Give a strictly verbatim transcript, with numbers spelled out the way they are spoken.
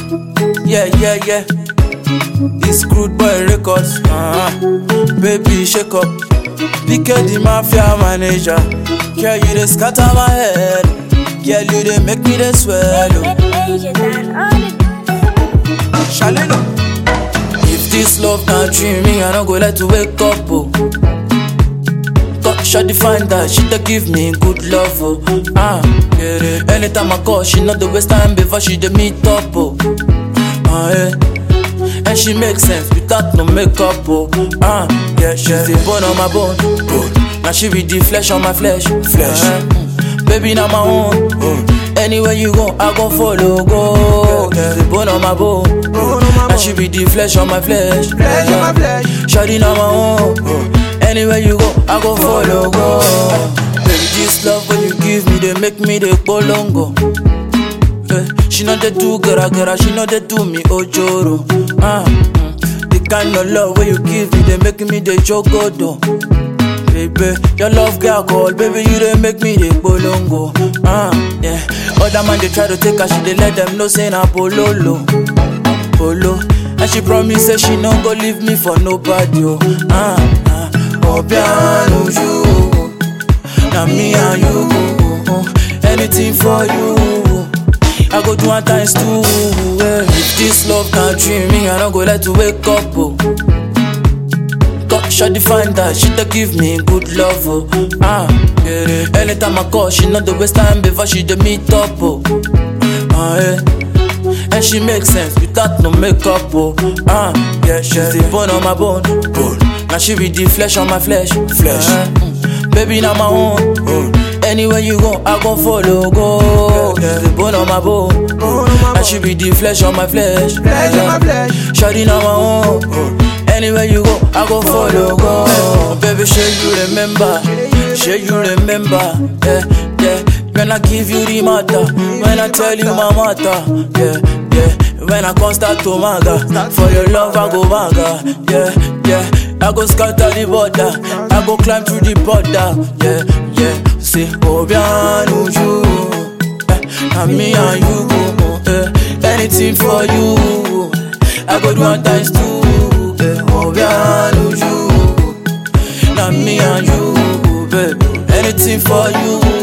Yeah, yeah, yeah. It's Crude Boy Records. Uh-huh. Baby, shake up. B K the Mafia manager. Girl, you dey scatter my head. Girl, you dey make me dey swell. Shalina. If this love not dream me, I don't go let to wake up. Oh. Got shot the find that she dey give me good love. Oh. Ah, get it. Anytime I call, she not the waste time before she dey meet up. Oh. Ah, yeah. And she makes sense without no makeup. Oh. Ah, yeah, she's the bone on my bone. Bone. Now she be the flesh on my flesh. Flesh. Uh-huh. Baby, now my own. Bone. Anywhere you go, I go follow, go. She's the bone on my bone. Now she be the flesh on my flesh. Flesh on my flesh. Shawty now my own. Anywhere you go, I go follow, go. Baby, this love when you give me, they make me the bolongo. Yeah. She know they do gara gara, she know they do me ojoro. Ah, mm. The kind of love when you give me, they make me the jogodo. Baby, your love girl call, baby, you they make me the bolongo. Ah, yeah. Other man they try to take her, she they let them know say na pololo. Polo, and she promise say she no go leave me for nobody. Oh, ah, ah. Oh, piano you, now me and you, oh, anything for you. I go do one times two. Yeah. If this love can't dream me, I don't go let to wake up. Oh. Got shot the find that she dey give me good love. Oh. Ah, get it. Anytime I call, she not the waste time before she dey meet up. Oh. Ah, yeah. And she makes sense without no makeup. Oh. Ah, yeah, she's the bone on my bone. Bone. Now she be the flesh on my flesh. Flesh. Uh-huh. Baby, now my own. Bone. Anywhere you go, I go follow, go. Yeah, the bone on my bone. And she be the flesh on my flesh. Flesh on my flesh. Shawty now my own. Anywhere you go, I go follow, go. Oh, baby, sure you remember. Sure you remember. Yeah, yeah. When I give you the matter, when I tell you my matter. Yeah, yeah. When I come start to maga, for your love I go maga. Yeah, yeah. I go scatter the border, I go climb through the border. Yeah, yeah. Say, oh, bien, you, eh, and me and you go, eh, anything for you. I go do one times two, eh, oh, bien, you, and me and you, baby, anything for you.